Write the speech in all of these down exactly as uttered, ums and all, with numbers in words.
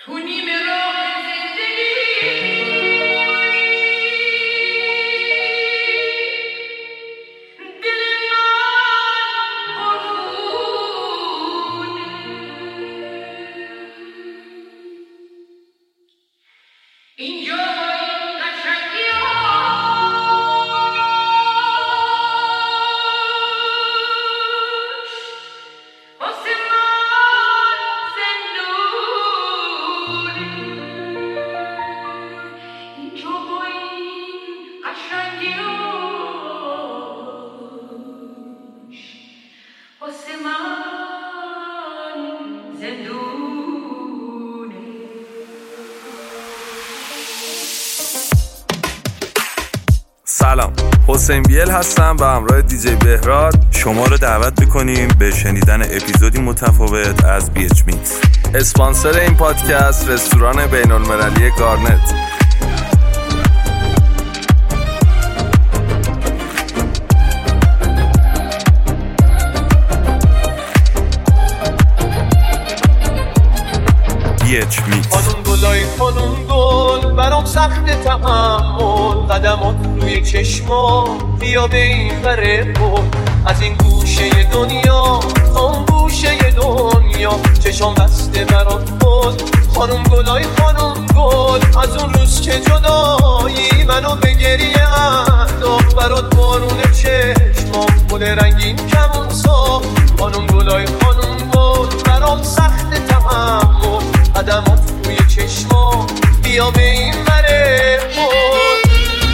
سلام، حسین بیل هستم و همراه دیجی بهراد شما رو دعوت می‌کنیم به شنیدن اپیزودی متفاوت از بی اچ میکس. اسپانسر این پادکست رستوران بین‌المللی گارنت. بی اچ میکس. خانم گلای خانم گل برام سخت تحمل، قدمات روی چشما بیا به این بره بود، از این گوشه دنیا آن گوشه دنیا چشام بسته برات بود. خانم گلای خانم گل از اون روز که جدایی منو به گریه انداخت، برات بارون چشما گل رنگین کمون ساخت. خانم گلای خانم گل برام سخت تحمل، قدمات روی چشما بیا به این بره بود.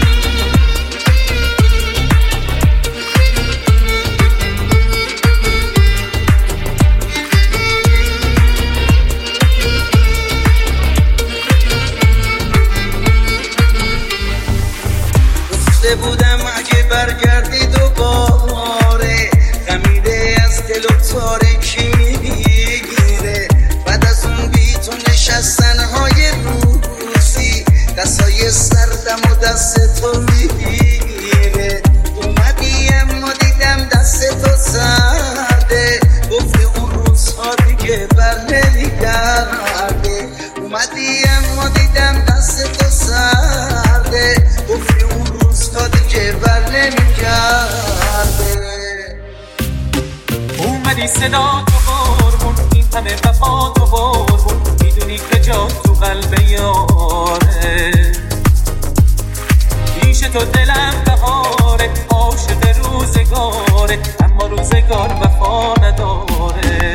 گفته بودم اگه برگردی دوباره خمیده از دل و تارکی میگیره، بعد از اون بی تو نشستنهای روزی دستای سردم و دست تو میگیره. اومدی اما دیدم دست تو سرده، گفتی اون روزها دیگه بر نمیگرده. اومدی اما دیدم دست تو سرده، گفتی اون روزها دیگه بر نمیگرده. اومدی صدا تو قربون، این همه وفا تو قربون، میدونی که جا تو قلب یاره. پیش تو دلم بهاره، عاشق روزگاره، اما روزگار وفا نداره.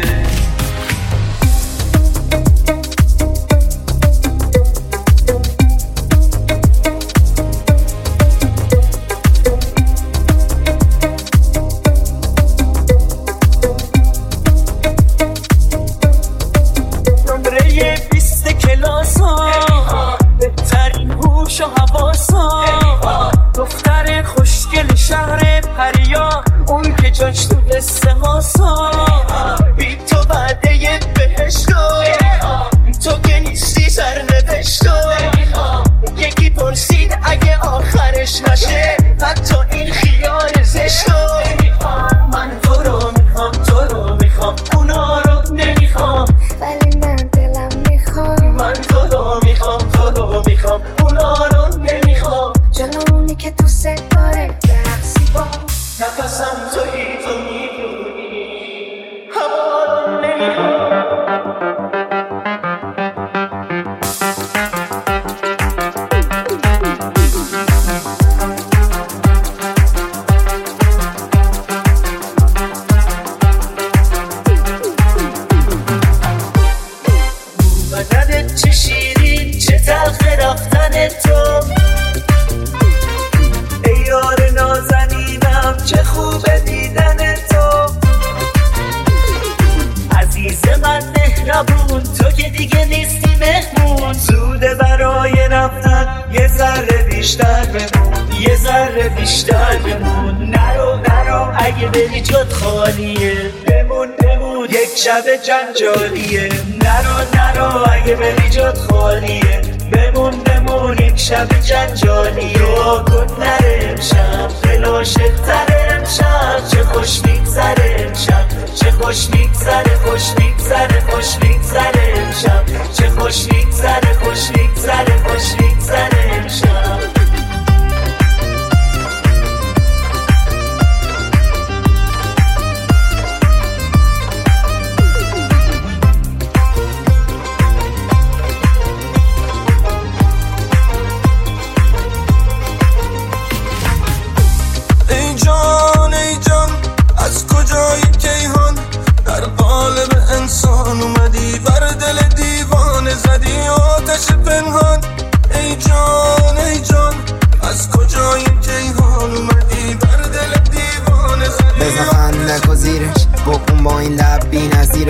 دختر خوشگل شهر پریا، اون که جاش تو قصه هاسا، بی تو وعده بهشتو، تو که نیستی سرنوشتو. یکی پرسید اگه آخرش نشه حتی این خیال زشتو. من تو رو میخوام، تو رو میخوام، اونا رو نمیخوام، ولی من دلم میخوام. من تو رو میخوام، تو رو میخوام، اونا رو نمیخوام. جلوونی که دوست داره برقصی با نفسم تویی، تو میدونی هوا رو نمیخوام. بدنت چه شیرین، چه تلخ رفتن تو. ای یار نازنینم چه خوبه دیدن تو. عزیز من مهربون، تو که دیگه نیستی مهمون. زوده برای رفتن یه ذره بیشتر بمون، یه ذره بیشتر بمون. نرو نرو اگه بری جات خالیه، بمون بمون یک شب جنجالیه. نرو نرو اگه بری جات خالیه، بمون بمون یک شب جنجالیه. رو کن نره امشب فلاشت تره امشب، چه خوش میگذره امشب، چه خوش میگذره، خوش میگذره، خوش میگذره امشب، چه خوش میگذره.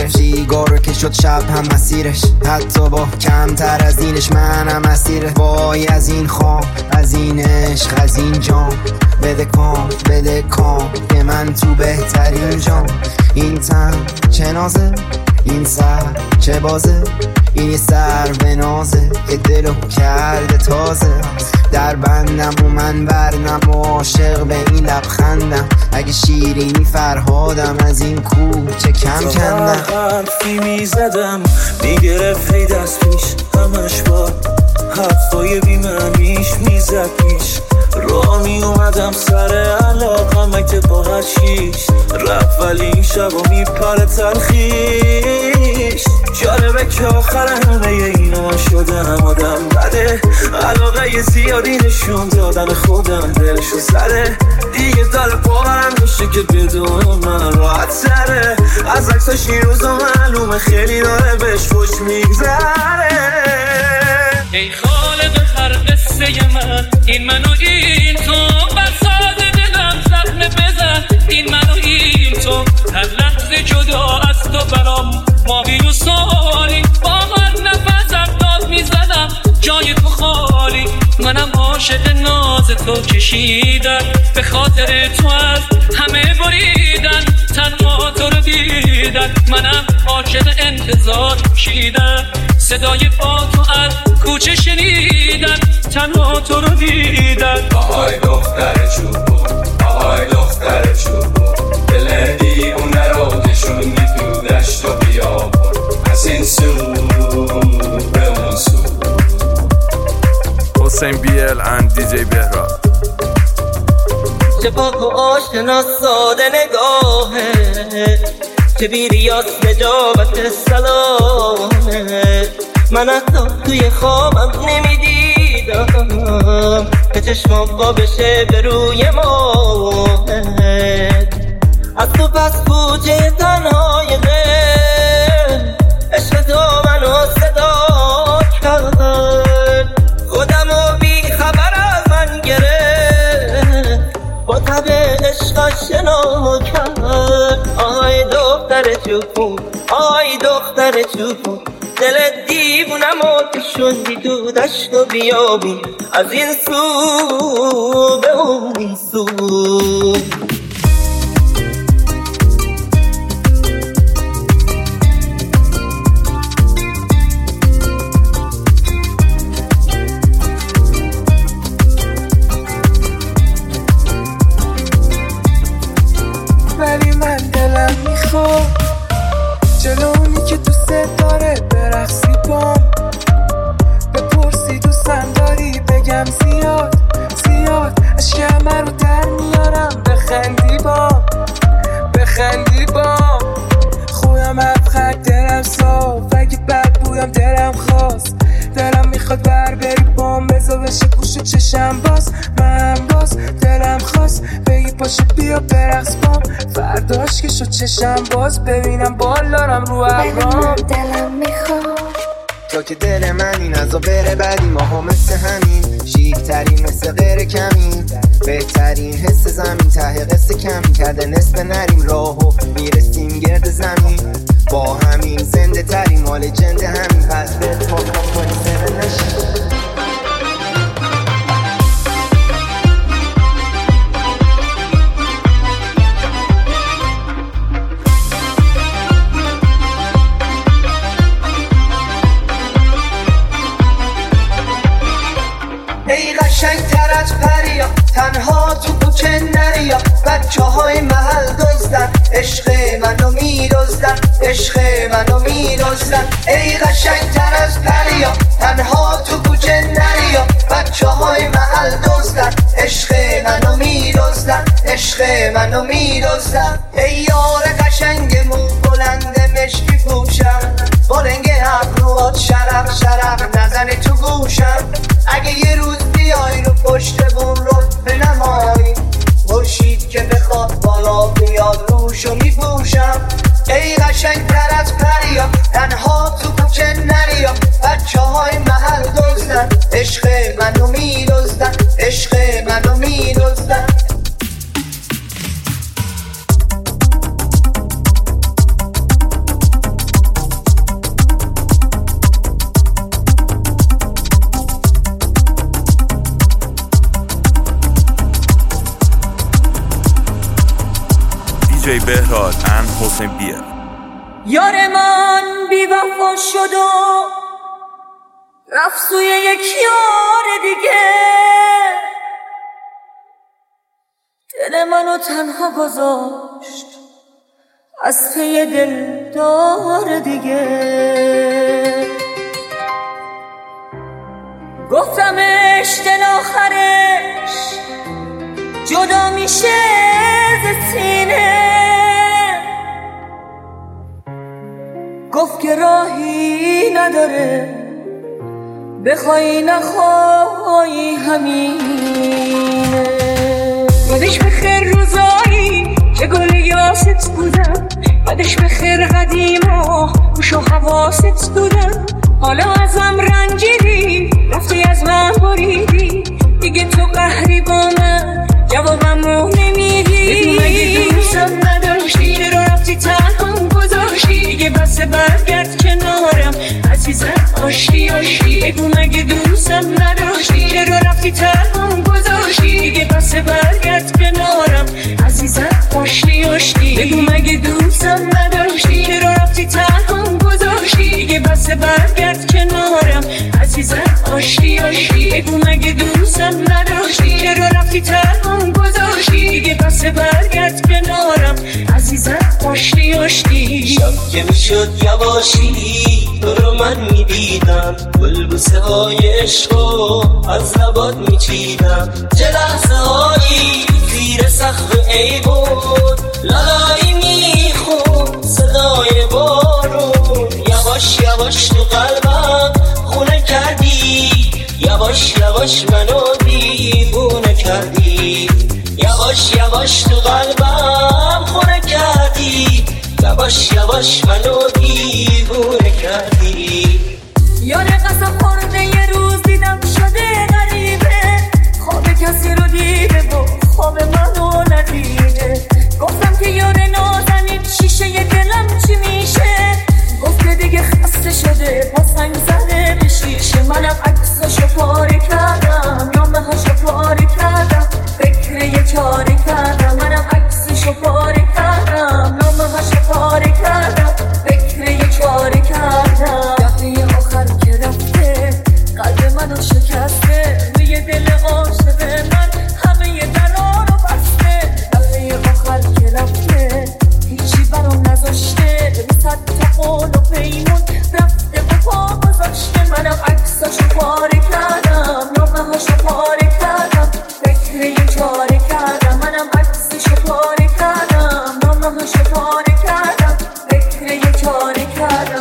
مسیرش، سیگارو که شد شب هم مسیرش، حتی با کمتر از اینش منم مسیره. وای از این خام، از این عشق، از این جام، بده کام بده کام که من تو بهترین جام. این تن چه نازه، این سر چه بازه، این یه سر به نازه که دلو کرده تازه. در بندم و من برنم و عاشق به این لبخندم، اگه شیرینی فرهادم از این کوچه کم کندم. حرفی میزدم میگرفت هی دست پیش، همش با حرفای بیمعنیش میزد پیش. راه می اومدم سر علاقم که با هر چیش رفت، ولی این شب و میپره تلخیش. جالبه که آخر همه اینا من شدم آدم بده، علاقه زیادی نشون دادن خودم دلشو زده. دیگه دل باورم میشه که بدون من راحت سره، از عکساش این روزا معلومه خیلی داره بهش خوش میگذره. ای خالق هر قصه من، این منو این تو، بر ساده دلم زخمه بزن. این منو این تو، هر لحظه جدا از تو برام ماهی و سالی. با هر نفسم داد میزنم جای تو خالی. منم عاشق ناز تو کشیدم، به خاطر تو از همه بریدن، تنها تو رو دیدن. منم عاشق انتظار کشیدم، صدای پا تو از کوچه شنیدن، تنها تو رو دیدن. آهای دختر چوبون، آهای دختر چوبون، دل دیوونه رو نشوندی تو دشت و بیابون، از این سو به اون سو. حسین بیل and دی جی بهراد. چه پاک و آشنا ساده نگاهه، چه بیریاس نجابت سلامه. من حتی توی خوابم نمیدیدم که چشمام با بشه به روی ماهت. از تو پس کوچه تنهای دل، عشق تو منو صدا کرد. خودم و بی خبر از من گرفت، با تب عشق آشنا کرد. آی دختر چوبون، آی دختر چوبون، دل دیوونم و کشوندی تو دشت و بیابون، از این سو به اون سو. ولی من دلم میخواد جلو اونی که دوست داره برقصی بام، بپرسی دوستم داری بگم زیاد زیاد، عشق همه رو در میارم بخندی بام بخندی بام. خودم ابخد دلم صاف، اگه بد بودم دلم خواست، دلم میخواد بر بری بام، بذار بشه گوش چشم باز. من باز دلم خواست بگی پاشو بیا برقص بام، فرداش که شد چشم باز ببینم بال دارم رو ابرام. دلم میخواد تا که دل من این ازا بره بعدی ماها مثل همین، شیکترین مثل غیر کمین، بهترین حس زمین، ته قصه کمین کرده نصف نریم راهو میرسیم گرد زمین. با همین زنده تریم مال جند همین، پس به تو کنی سر نشیم. ای قشنگ تر از پریا، تنها تو کوچه نریا، بچه های محل دزدن، عشق منو میدزدن، عشق منو میدزدن. ای قشنگ تر از پریا، تنها تو کوچه نریا، بچه های محل دزدن، عشق منو میدزدن، عشق منو میدزدن. ای یار قشنگ مو بلند مشکی پوشم، با رنگ ابروات شرق شرق نزنه تو گوشم. اگه یه روز بیای رو پشت بون رو بنمایی، خورشید که بخواد بالا بیاد روشو میپوشم. ای قشنگ تر از پریا، تنها تو کوچه نریا، بچه های محل دزدن، عشق منو میدزدن، عشق منو میدزدن. بهراد and حسین بیل. یار من بی وفا شد و رفت سوی یک یار دیگه، دل منو تنها گذاشت از پی دل دار دیگه. گفتمش دل آخرش جدا میشه ز سینه، گفت که راهی نداره بخوای نخوای همینه. یادش بخیر روزایی که گل یاست بودم، یادش بخیر قدیما گوش و حواست بودم. حالا ازم رنجیدی رفتی از من بریدی، دیگه تو قهری با من جوابم رو نمیدی. مگه دوستم نداشتی چرا رفتی تنهام گذاشتی؟ دیگه بس برگرد کنارم عزیزم آشتی آشتی. بگو مگه دوستم نداشتی چرا رفتی تنهام گذاشتی؟ دیگه بس برگرد کنارم عزیزم آشتی آشتی. بگو مگه دوستم نداشتی چرا رفتی تنهام گذاشتی؟ دیگه بس برگرد کنارم عزیزم آشتی آشتی. بگو مگه دوستم نداشتی چرا رفتی تنهام گذاشتی؟ دیگه بس برگرد کنارم عزیزم آشتی آشتی. شب که میشد یواشی تو رو من میدیدم، بلبوسه های عشقو از لبات میچیدم. چه لحظه هایی زیر سقف ای بود لالایی میخون صدای بارون. یواش یواش تو قلبم خونه کردی، یواش یواش منو دیوونه کردی. یواش یواش تو قلبم خونه کردی، یواش یواش منو دیوونه کردی. یاد قسم خورده یه روز دیدم شده غریبه، خواب کسی رو دیده و خواب منو ندیده. گفتم که یار نازنین شیشه ی دلم چی میشه؟ گفت که دیگه خسته شده با سنگ زده به شیشه. منم عکسشو پاره کردم نامه‌هاشو پاره کردم، فکر یه چاره کردم. منم عکسشو پاره کردم نامه‌هاشو پاره کردم، فکر یه چاره کردم. دفعه آخر که رفته قلب منو شکسته، روی دل عاشق من همه درا رو بسته. دفعه آخر که رفته هیچی برام نذاشته، صد تا قول و پیمون رفته و پا گذاشته. منم عکساشو پاره کردم نامه‌هاشو پاره کردم، فکر یه چاره کردم. منم عکسشو پاره کردم نامه‌هاشو پاره کردم، فکر یه چاره کردم.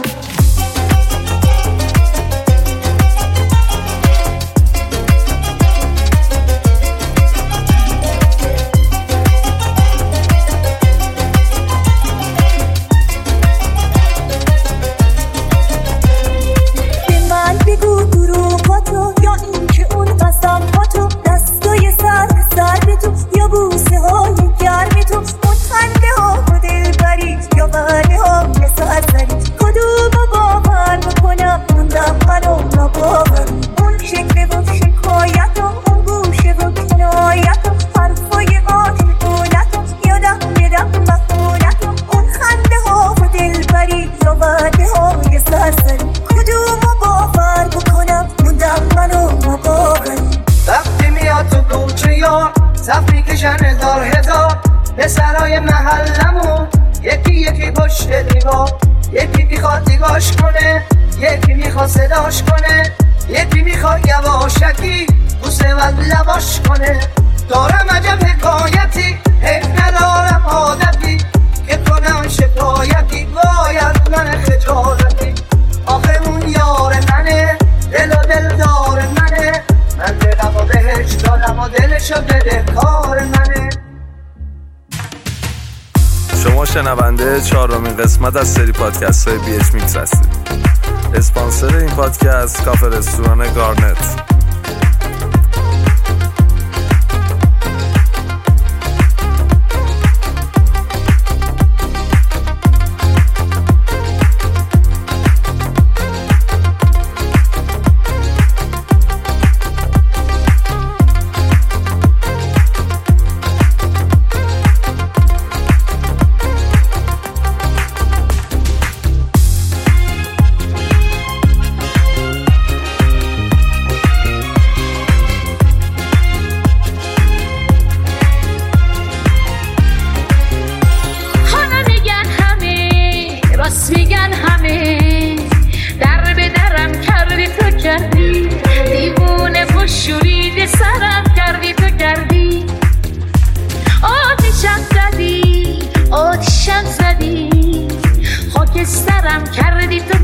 شما شنونده چهارمین قسمت از سری پادکست های بی اچ میکس هستید. اسپانسر این پادکست کافه رستوران گارنت.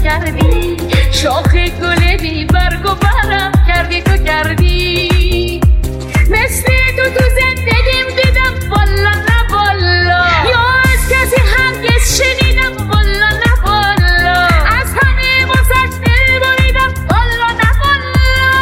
کردی، شاخ گل بی برگ و برم کردی تو کردی. مثل تو تو زندگیم دیدم والا نه والا، یا از کسی هرگز شنیدم والا نه والا، از همه واسش دل بریدم والا نه والا.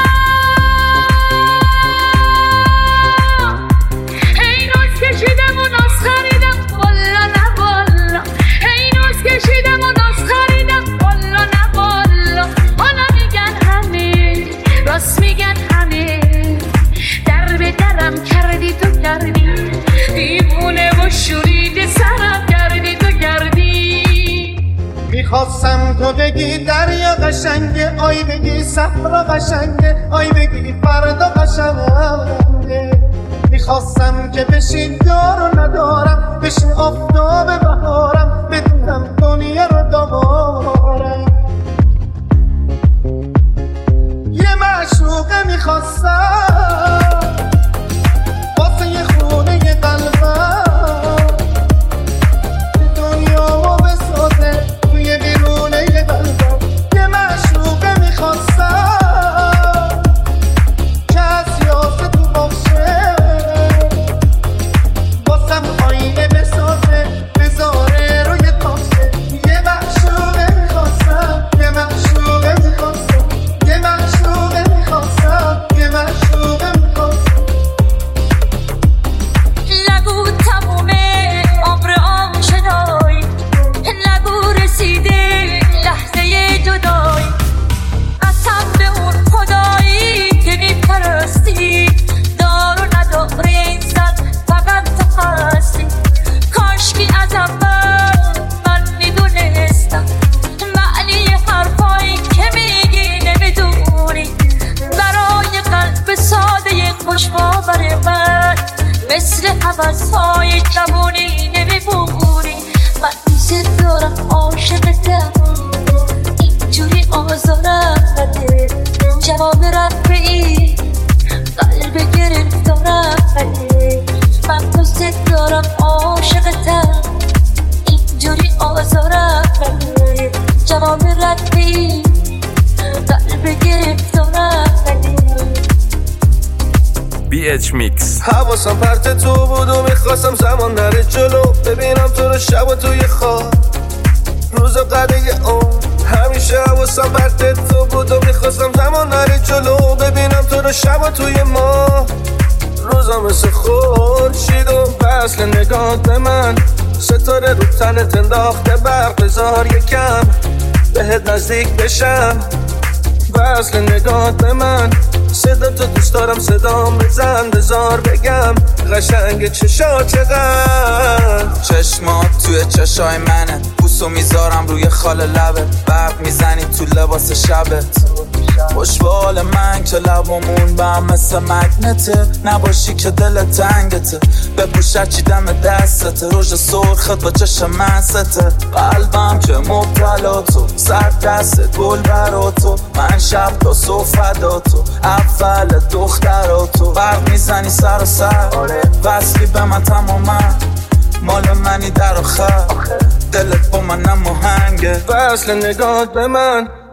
هی ناز کشیدم و ناز خریدم والا نه والا، هی ناز کشیدم و ناز خریدم والا نه والا. حالا میگن همه راست میگن همه، در به درم کردی تو کردی، دیوونه و شورید سرم کردی تو کردی. میخواستم تو بگی دریا قشنگه، آی بگی صحرا قشنگه، آی بگی فردا قشنگه. میخواستم که بشین دارو ندارم، بشین آفتاب بهارم، بدونم دنیا رو دارم. یه معشوقه میخواستم واسه یه خونه یه قلبم، دنیا رو بسازه توی بیرونه یه قلبم. یه معشوقه میخواستم که از یاسه تو باشه، واسم آینه بسازه بذاره روی تاشه. یه معشوقه میخواستم، یه معشوقه میخواستم، یه معشوقه میخواستم، یه معشوقه میخواستم. نگو تمومه عمر آشنایی، نگو رسیده لحظه جدایی، قسم به اون خدایی که میپرستی، دار و ندار این زن فقط تو هستی. کاشکی از اول من میدونستم معنی حرفایی که میگی نمیدونی، برای قلب ساده خوش باور من مثل حوضهای جوانی نمیبونی. من دوست دارم عاشقتم، اینجوری آزارم بده، جواب رفعی قلب گرفتارم بده. من دوست دارم عاشقتم، اینجوری آزارم بده، جواب رفعی قلب گرفتارم بده. بی اچ میکس. حواسم پرت تو بود و میخواستم زمان نره جلو، ببینم تو رو شب و توی خواب روز و قده اون. همیشه حواسم پرت تو بود و میخواستم زمان نره جلو، ببینم تو رو شب و توی ما روزا مثل خورشید و وصل نگاه به من، ستاره رو تنت انداخته برق، بذار یکم بهت نزدیک بشم. وصل نگاه به من، صدا تو دوست دارم، صدام بزن بذار بگم قشنگ چشا چقدر. چشمات توی چشای منه، بوسو میذارم روی خال لبت، برق میزنی تو لباس شبت. خوشبال من که لبامون به هم مثل مگنته، نباشی که دل تنگته، بپوش چی دم دستته، روژ سرخت با چشم مسته. قلبم که مبتلا تو، سر دست گل برا تو، من شب تا صبح فدا تو، اول دخترا تو. برق میزنی سر و سر، وصلی به من تماما، مال منی در آخر، دلت با من نماهنگه. وصل نگاهت به من،